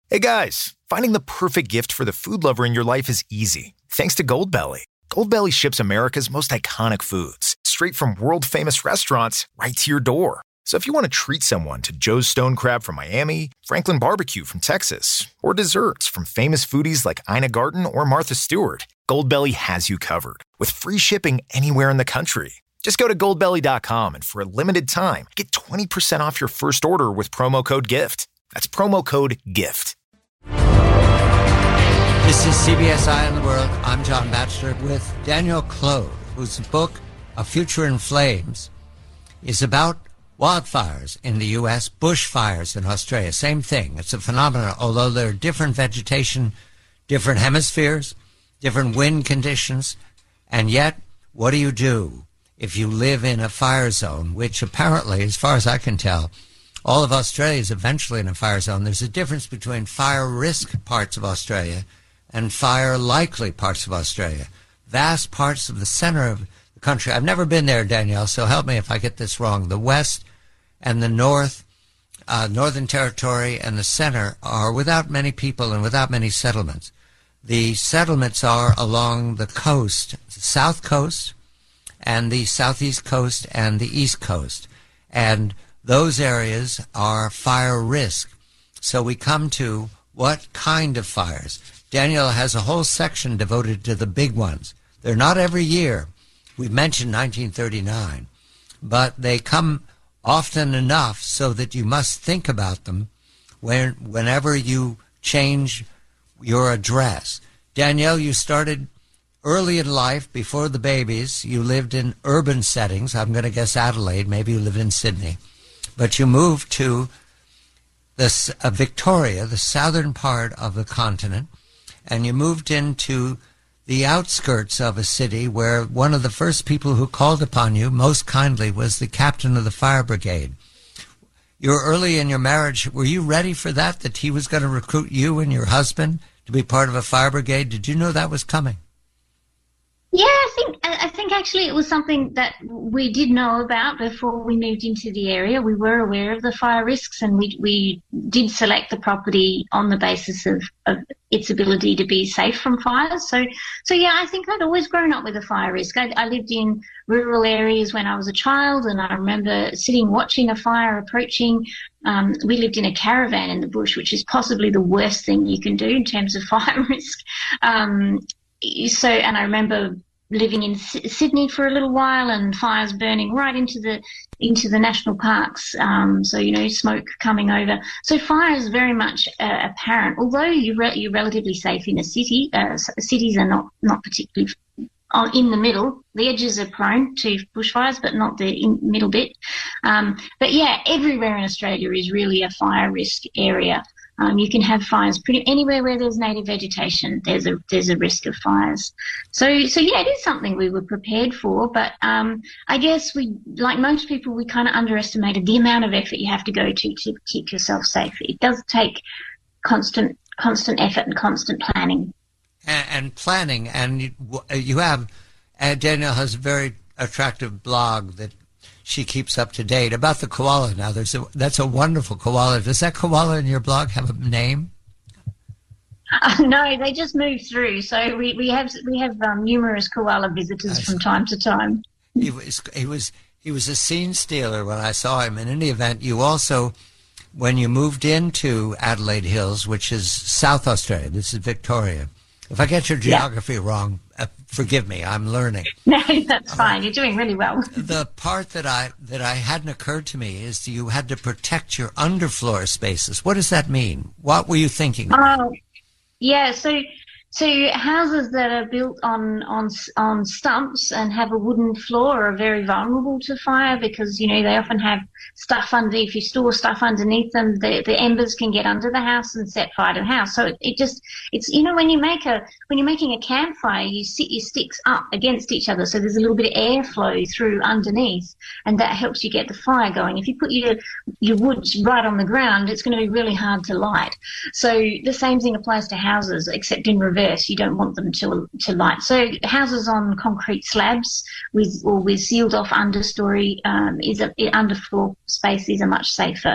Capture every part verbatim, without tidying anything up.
Hey guys, finding the perfect gift for the food lover in your life is easy, thanks to Goldbelly. Goldbelly ships America's most iconic foods, straight from world-famous restaurants right to your door. So if you want to treat someone to Joe's Stone Crab from Miami, Franklin Barbecue from Texas, or desserts from famous foodies like Ina Garten or Martha Stewart, Goldbelly has you covered, with free shipping anywhere in the country. Just go to goldbelly dot com and for a limited time, get twenty percent off your first order with promo code GIFT. That's promo code GIFT. This is C B S Eye on the World. I'm John Batchelor with Daniel Clode, whose book, A Future in Flames, is about wildfires in the U S, bushfires in Australia. Same thing. It's a phenomenon, although there are different vegetation, different hemispheres, different wind conditions, and yet, what do you do if you live in a fire zone, which apparently, as far as I can tell, all of Australia is eventually in a fire zone. There's a difference between fire risk parts of Australia and fire likely parts of Australia. Vast parts of the center of the country. I've never been there, Danielle, so help me if I get this wrong. The west and the north, uh, Northern Territory and the center are without many people and without many settlements. The settlements are along the coast, the south coast and the southeast coast and the east coast. And those areas are fire risk. So we come to what kind of fires. Daniel has a whole section devoted to the big ones. They're not every year. We've mentioned nineteen thirty-nine, but they come often enough so that you must think about them when, whenever you change your address. Danielle, you started early in life, before the babies. You lived in urban settings. I'm going to guess Adelaide. Maybe you lived in Sydney. But you moved to this, uh, Victoria, the southern part of the continent, and you moved into the outskirts of a city where one of the first people who called upon you most kindly was the captain of the fire brigade. You were early in your marriage. Were you ready for that, that he was going to recruit you and your husband to be part of a fire brigade? Did you know that was coming? Yeah, I think I think actually it was something that we did know about before we moved into the area. We were aware of the fire risks, and we we did select the property on the basis of, of its ability to be safe from fires. So, so yeah, I think I'd always grown up with a fire risk. I, I lived in rural areas when I was a child, and I remember sitting watching a fire approaching. Um, we lived in a caravan in the bush, which is possibly the worst thing you can do in terms of fire risk. Um, So, and I remember living in S- Sydney for a little while, and fires burning right into the into the national parks. Um, so you know, smoke coming over. So fire is very much uh, apparent. Although you re- you're relatively safe in a city, uh, cities are not not particularly on, in the middle. The edges are prone to bushfires, but not the in, middle bit. Um, but yeah, everywhere in Australia is really a fire risk area. Um, you can have fires pretty anywhere where there's native vegetation. There's a there's a risk of fires. So so yeah, it is something we were prepared for. But um, I guess we, like most people, we kind of underestimated the amount of effort you have to go to to keep yourself safe. It does take constant constant effort and constant planning. And, and planning, and you, you have uh, Danielle has a very attractive blog that she keeps up to date about the koala. Now, there's a, that's a wonderful koala. Does that koala in your blog have a name? Uh, no, they just move through. So we, we have we have um, numerous koala visitors from time to time. He was he was he was a scene stealer when I saw him. In any event, you also, when you moved into Adelaide Hills, which is South Australia, this is Victoria. If I get your geography yeah. wrong, uh, forgive me. I'm learning. No, that's fine. Uh, You're doing really well. The part that I that I hadn't occurred to me is you had to protect your underfloor spaces. What does that mean? What were you thinking? Oh, yeah. So, so houses that are built on on on stumps and have a wooden floor are very vulnerable to fire because you know they often have stuff under. If you store stuff underneath them, the the embers can get under the house and set fire to the house. So it, it just it's you know when you make a when you're making a campfire, you sit your sticks up against each other, so there's a little bit of airflow through underneath, and that helps you get the fire going. If you put your your wood right on the ground, it's going to be really hard to light. So the same thing applies to houses, except in reverse. You don't want them to to light. So houses on concrete slabs with or with sealed off understory um, is a underfloor spaces are much safer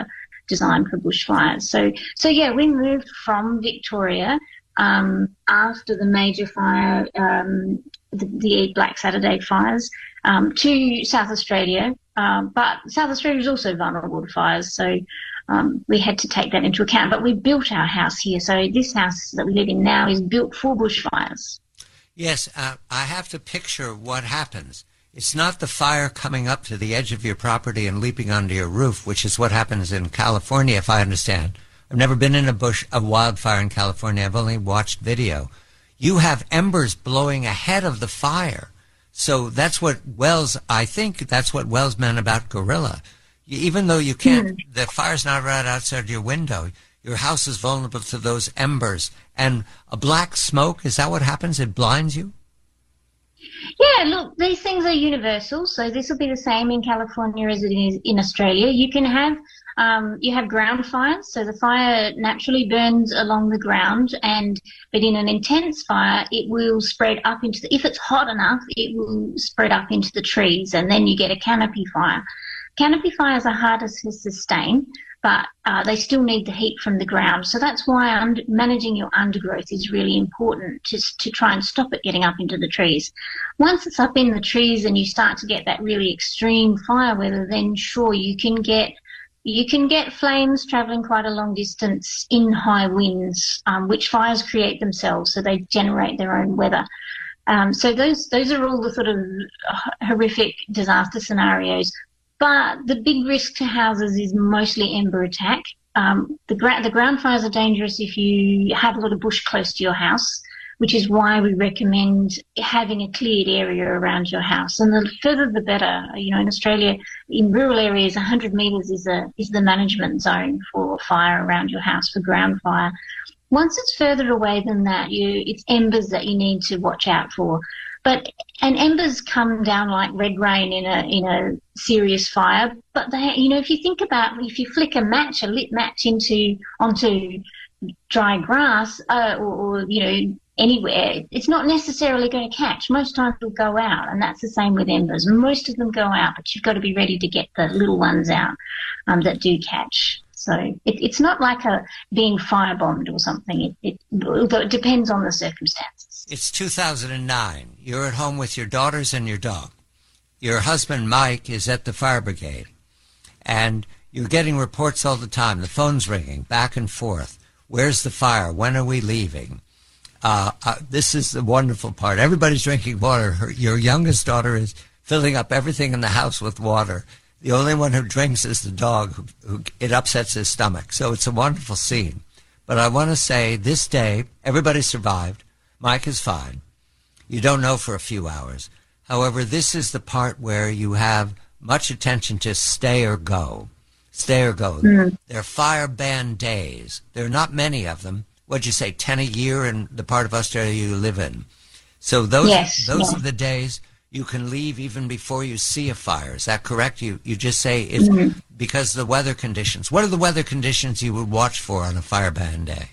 designed for bushfires. So, so yeah, we moved from Victoria um, after the major fire, um, the, the Black Saturday fires, um, to South Australia. Um, but South Australia is also vulnerable to fires, so um, we had to take that into account. But we built our house here, so this house that we live in now is built for bushfires. Yes, uh, I have to picture what happens. It's not the fire coming up to the edge of your property and leaping onto your roof, which is what happens in California, if I understand. I've never been in a bush, a wildfire in California. I've only watched video. You have embers blowing ahead of the fire. So that's what Wells, I think that's what Wells meant about guerrilla. Even though you can't, mm. the fire's not right outside your window, your house is vulnerable to those embers. And a black smoke, is that what happens? It blinds you? Yeah, look, these things are universal, so this will be the same in California as it is in Australia. You can have um, you have ground fires, so the fire naturally burns along the ground, and but in an intense fire, it will spread up into the, if it's hot enough, it will spread up into the trees, and then you get a canopy fire. Canopy fires are harder to sustain, but uh, they still need the heat from the ground. So that's why under, managing your undergrowth is really important to, to try and stop it getting up into the trees. Once it's up in the trees and you start to get that really extreme fire weather, then sure, you can get you can get flames travelling quite a long distance in high winds, um, which fires create themselves, so they generate their own weather. Um, so those those are all the sort of horrific disaster scenarios. But the big risk to houses is mostly ember attack. Um, the, gra- the ground fires are dangerous if you have a lot of bush close to your house, which is why we recommend having a cleared area around your house. And the further the better. You know, in Australia, in rural areas, one hundred metres is a is the management zone for fire around your house, for ground fire. Once it's further away than that, you it's embers that you need to watch out for. But and embers come down like red rain in a in a serious fire. But they, you know, if you think about if you flick a match, a lit match into onto dry grass, uh, or, or you know anywhere, it's not necessarily going to catch. Most times it'll go out, and that's the same with embers. Most of them go out, but you've got to be ready to get the little ones out um, that do catch. So it, it's not like a being firebombed or something. It, it, although it depends on the circumstances. It's two thousand nine. You're at home with your daughters and your dog. Your husband, Mike, is at the fire brigade. And you're getting reports all the time. The phone's ringing back and forth. Where's the fire? When are we leaving? Uh, uh, this is the wonderful part. Everybody's drinking water. Her, your youngest daughter is filling up everything in the house with water. The only one who drinks is the dog. Who, who it upsets his stomach. So it's a wonderful scene. But I want to say this day, everybody survived. Mike is fine. You don't know for a few hours. However, this is the part where you have much attention to stay or go. Stay or go. Mm. They're fire ban days. There are not many of them. What'd you say, ten a year in the part of Australia you live in? So those, yes, those yes. are the days you can leave even before you see a fire. Is that correct? You you just say it's mm-hmm. because of the weather conditions. What are the weather conditions you would watch for on a fire ban day?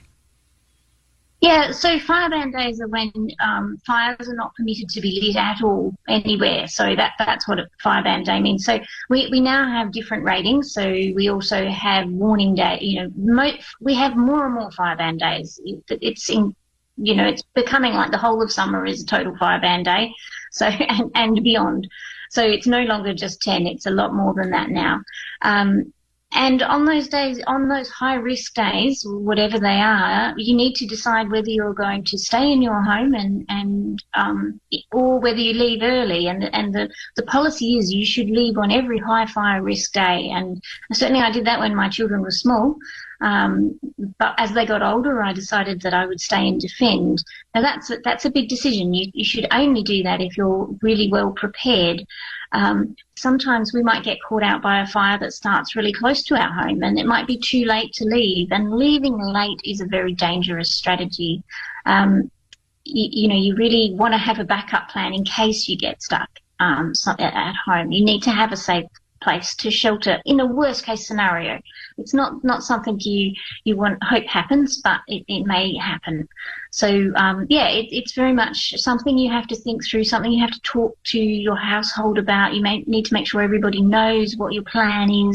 Yeah, so fire ban days are when um, fires are not permitted to be lit at all anywhere. So that that's what a fire ban day means. So we, we now have different ratings. So we also have warning day. You know, mo- we have more and more fire ban days. It, it's in, you know, it's becoming like the whole of summer is a total fire ban day. So and, and beyond. So it's no longer just ten. It's a lot more than that now. Um, And on those days, on those high-risk days, whatever they are, you need to decide whether you're going to stay in your home and, and um, or whether you leave early. And, and the, the policy is you should leave on every high fire risk day. And certainly I did that when my children were small. Um, but as they got older, I decided that I would stay and defend. Now, that's a, that's a big decision. You, you should only do that if you're really well prepared. Um, sometimes we might get caught out by a fire that starts really close to our home, and it might be too late to leave. And leaving late is a very dangerous strategy. Um, you, you know, you really want to have a backup plan in case you get stuck um, at home. You need to have a safe place to shelter in a worst case scenario. It's not, not something you, you want hope happens, but it, it may happen. So, um, yeah, it, it's very much something you have to think through, something you have to talk to your household about. You may need to make sure everybody knows what your plan is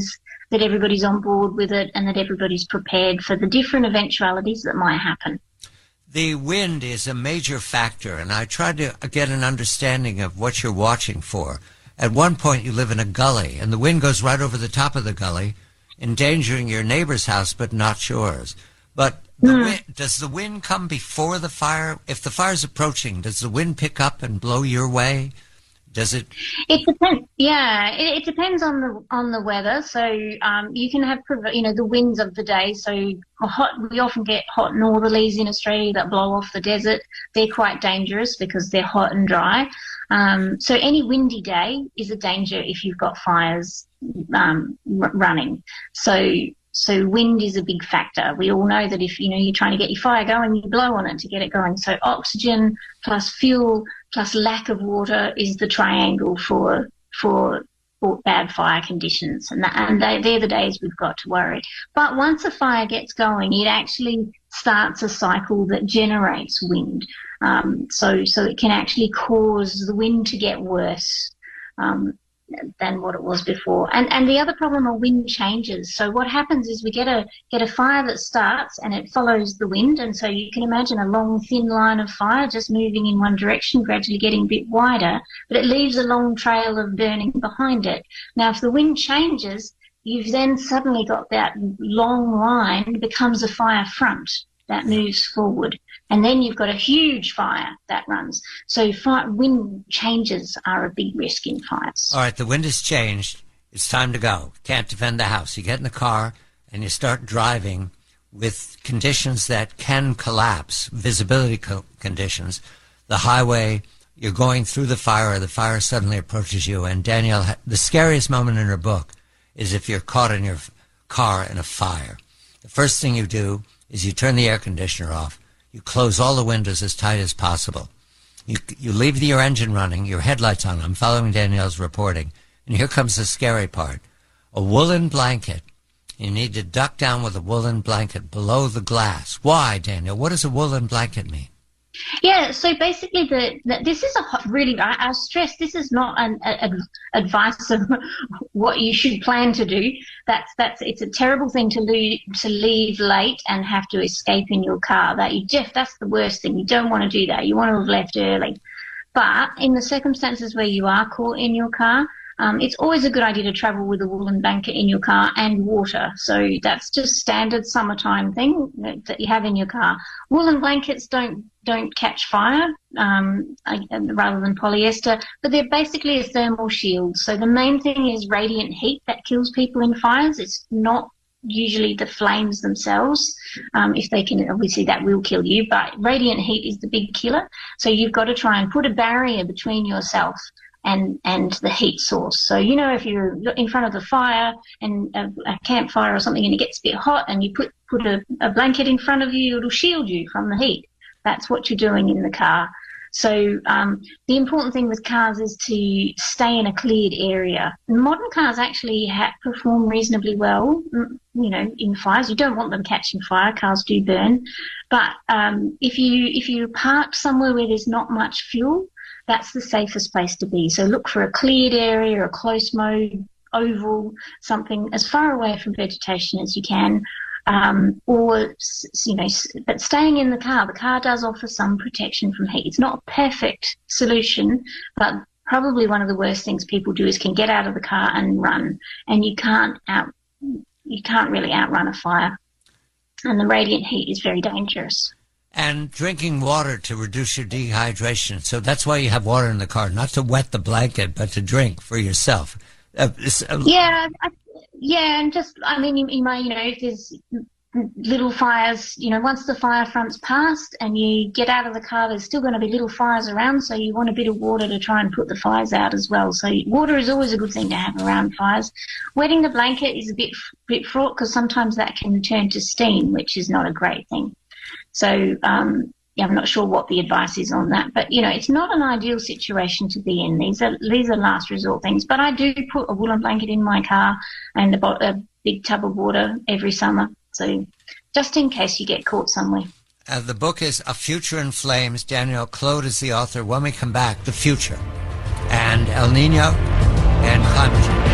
that everybody's on board with it and that everybody's prepared for the different eventualities that might happen. The wind is a major factor, and I tried to get an understanding of what you're watching for. At one point, you live in a gully, and the wind goes right over the top of the gully, endangering your neighbor's house, but not yours. But the mm. wind, does the wind come before the fire? If the fire's approaching, does the wind pick up and blow your way? Does it? It depends. Yeah, it, it depends on the on the weather. So um, you can have, you know, the winds of the day. So hot. We often get hot northerlies in Australia that blow off the desert. They're quite dangerous because they're hot and dry. Um, so any windy day is a danger if you've got fires um, r- running. So. So wind is a big factor. We all know that if, you know, you're trying to get your fire going, you blow on it to get it going. So oxygen plus fuel plus lack of water is the triangle for for, for bad fire conditions. And, that, and they, they're the days we've got to worry. But once a fire gets going, it actually starts a cycle that generates wind. Um, so, so it can actually cause the wind to get worse. Um, than what it was before. And and the other problem are wind changes. So what happens is we get a get a fire that starts and it follows the wind, and so you can imagine a long thin line of fire just moving in one direction, gradually getting a bit wider, but it leaves a long trail of burning behind it. Now if the wind changes, you've then suddenly got that long line becomes a fire front that moves forward. And then you've got a huge fire that runs. So fire, wind changes are a big risk in fires. All right, the wind has changed. It's time to go. Can't defend the house. You get in the car and you start driving with conditions that can collapse, visibility co- conditions. The highway, you're going through the fire, or the fire suddenly approaches you. And Danielle, the scariest moment in her book is if you're caught in your car in a fire. The first thing you do is you turn the air conditioner off. You close all the windows as tight as possible. You you leave your engine running, your headlights on. I'm following Danielle's reporting. And here comes the scary part. A woolen blanket. You need to duck down with a woolen blanket below the glass. Why, Danielle? What does a woolen blanket mean? Yeah, so basically the, the this is a really, I, I stress this is not an a, a advice of what you should plan to do. That's that's it's a terrible thing to leave, to leave late and have to escape in your car. That you Jeff, that's the worst thing. You don't want to do that. You want to have left early. But in the circumstances where you are caught in your car, Um, it's always a good idea to travel with a woolen blanket in your car and water. So that's just standard summertime thing that, that you have in your car. Woolen blankets don't don't catch fire um, rather than polyester, but they're basically a thermal shield. So the main thing is radiant heat that kills people in fires. It's not usually the flames themselves. Um, if they can, obviously that will kill you, but radiant heat is the big killer. So you've got to try and put a barrier between yourself and and the heat source. So, you know, if you're in front of the fire and a, a campfire or something and it gets a bit hot and you put, put a, a blanket in front of you, it'll shield you from the heat. That's what you're doing in the car. So um, the important thing with cars is to stay in a cleared area. Modern cars actually ha- perform reasonably well, you know, in fires. You don't want them catching fire. Cars do burn. But um, if you if you park somewhere where there's not much fuel, that's the safest place to be. So look for a cleared area, a close mode, oval, something as far away from vegetation as you can. Um, or, you know, but staying in the car, the car does offer some protection from heat. It's not a perfect solution, but probably one of the worst things people do is can get out of the car and run, and you can't out, you can't really outrun a fire. And the radiant heat is very dangerous. And drinking water to reduce your dehydration. So that's why you have water in the car, not to wet the blanket, but to drink for yourself. Uh, uh, yeah, I, yeah, and just, I mean, you, you may, you know, if there's little fires, you know, once the fire front's passed and you get out of the car, there's still going to be little fires around, so you want a bit of water to try and put the fires out as well. So water is always a good thing to have around fires. Wetting the blanket is a bit, bit fraught because sometimes that can turn to steam, which is not a great thing. So, um, yeah, I'm not sure what the advice is on that, but, you know, it's not an ideal situation to be in. These are these are last resort things. But I do put a woolen blanket in my car and a, a big tub of water every summer, so just in case you get caught somewhere. Uh, the book is A Future in Flames. Danielle Clode is the author. When we come back, the future and El Nino and climate change.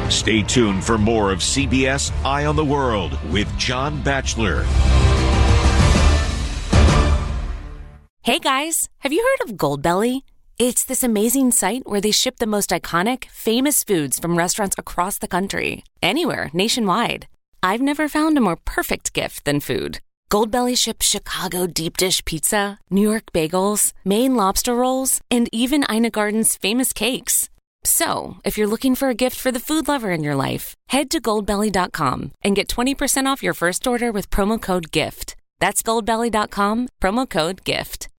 Stay tuned for more of C B S Eye on the World with John Batchelor. Hey guys, have you heard of Goldbelly? It's this amazing site where they ship the most iconic, famous foods from restaurants across the country, anywhere, nationwide. I've never found a more perfect gift than food. Goldbelly ships Chicago deep dish pizza, New York bagels, Maine lobster rolls, and even Ina Garden's famous cakes. So, if you're looking for a gift for the food lover in your life, head to goldbelly dot com and get twenty percent off your first order with promo code GIFT. That's goldbelly dot com, promo code GIFT.